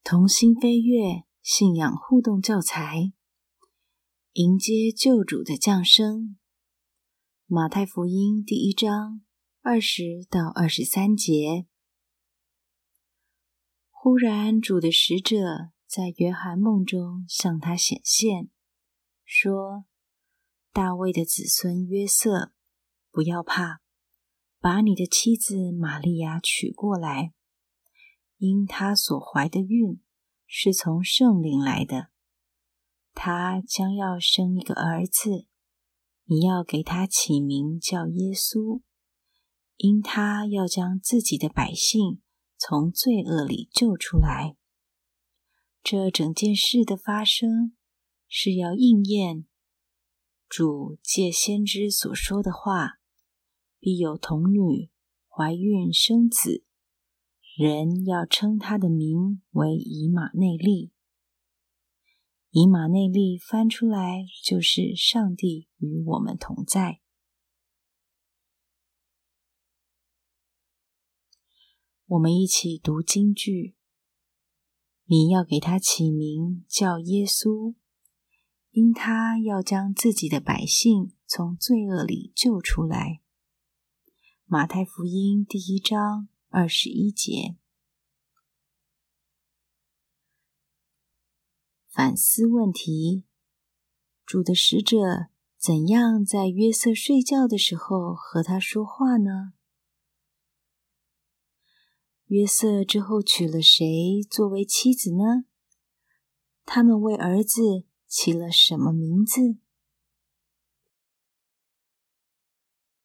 同心飞跃信仰互动教材，迎接救主的降生。马太福音第1章20到23节。忽然主的使者在约翰梦中向他显现，说：大卫的子孙约瑟，不要怕，把你的妻子玛利亚娶过来，因她所怀的孕是从圣灵来的。她将要生一个儿子，你要给他起名叫耶稣，因他要将自己的百姓从罪恶里救出来。这整件事的发生，是要应验主借先知所说的话，必有童女怀孕生子，人要称他的名为以马内利。以马内利翻出来就是上帝与我们同在。我们一起读金句。你要给他起名叫耶稣，因他要将自己的百姓从罪恶里救出来。马太福音第1章21节。反思问题：主的使者怎样在约瑟睡觉的时候和他说话呢？约瑟之后娶了谁作为妻子呢？他们为儿子起了什么名字？